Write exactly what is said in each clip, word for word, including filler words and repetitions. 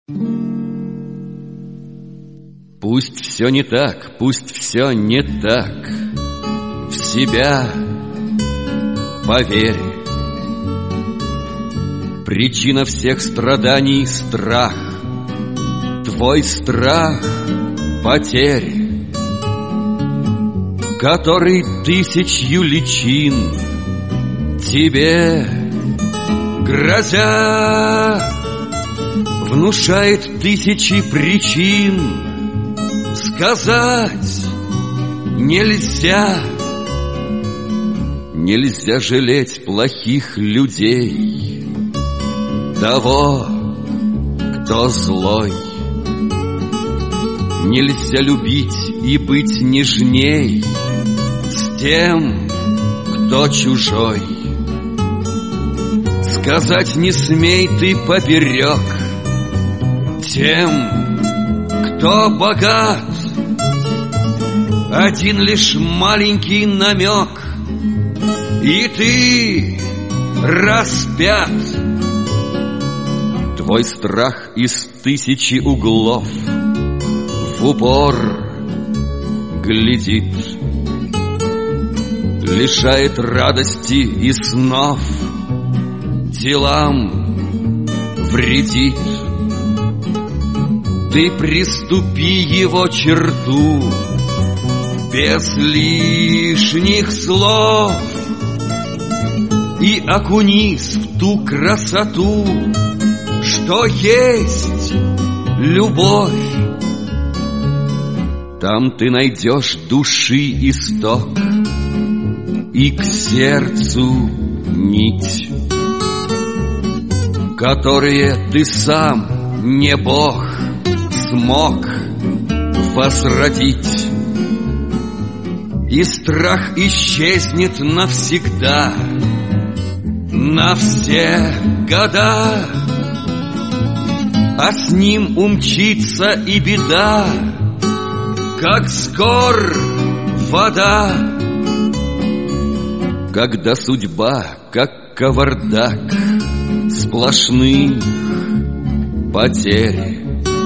Пусть все не так, пусть все не так. В себя поверь. Причина всех страданий — страх. Твой страх потери, который тысячью личин тебе грозя внушает тысячи причин. Сказать нельзя. Нельзя жалеть плохих людей, того, кто злой. Нельзя любить и быть нежней с тем, кто чужой. Сказать не смей ты поперек тем, кто богат. Один лишь маленький намек, и ты распят. Твой страх из тысячи углов в упор глядит, лишает радости и снов, делам вредит. Ты приступи его черту без лишних слов и окунись в ту красоту, что есть любовь. Там ты найдешь души исток и к сердцу нить, которые ты сам, не Бог, смог возродить. И страх исчезнет навсегда, на все года, а с ним умчится и беда, как скор вода. Когда судьба, как кавардак, сплошных потери,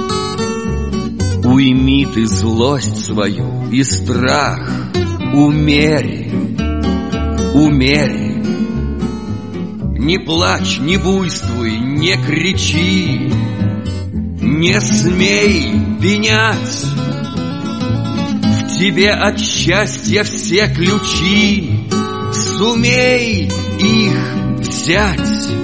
уйми ты злость свою и страх, умери, умери. Не плачь, не буйствуй, не кричи, не смей пенять. В тебе от счастья все ключи, сумей их взять.